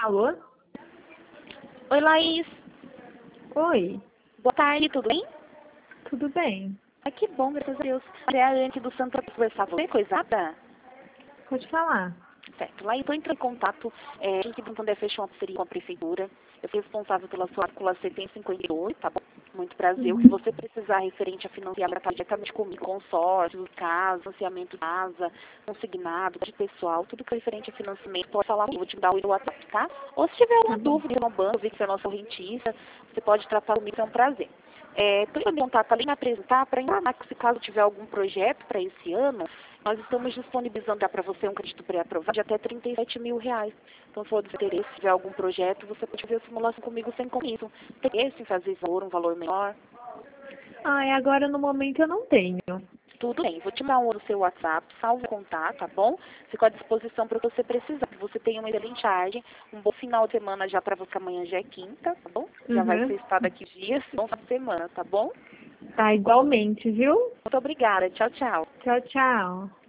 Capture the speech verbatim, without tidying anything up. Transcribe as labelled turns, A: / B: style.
A: Alô?
B: Oi, Laís.
A: Oi,
B: Boa tarde, tudo bem?
A: tudo bem?
B: Ai, que bom, graças a Deus. É a Anne do Santo para conversar com você, coisada?
A: Pode falar.
B: Certo. Laís, estou entrando em contato. É, a gente Santander fechou uma parceria com a Prefeitura. Eu fui responsável pela sua matrícula C T cinquenta e oito, tá bom? Muito prazer. O que
A: Uhum.
B: você precisar referente a financiar tá diretamente comigo, consórcio, casa, financiamento de casa, consignado, de pessoal, tudo que é referente a financiamento, pode falar comigo, vou te dar o WhatsApp, tá? Ou se tiver
A: Tá
B: alguma
A: bom.
B: dúvida no banco, vi que você é nosso rentista, você pode tratar comigo, é um prazer. Estou em contato ali me apresentar para informar que se caso tiver algum projeto para esse ano, nós estamos disponibilizando para você um crédito pré-aprovado de até trinta e sete mil reais. Então, se for do seu interesse, se tiver algum projeto, você pode fazer a simulação comigo sem compromisso. Tem interesse em fazer esse valor, um valor menor?
A: Ai, agora no momento eu não tenho.
B: Tudo bem, vou te mandar um no seu WhatsApp, salve o contato, tá bom? Fico à disposição para o que você precisar. Que você tenha uma excelente tarde, um bom final de semana já para você, amanhã já é quinta, tá bom? Já vai
A: Uhum.
B: ser estado aqui dias, bom final de semana, tá bom?
A: Tá, igualmente, viu?
B: Muito obrigada, tchau, tchau.
A: Tchau, tchau.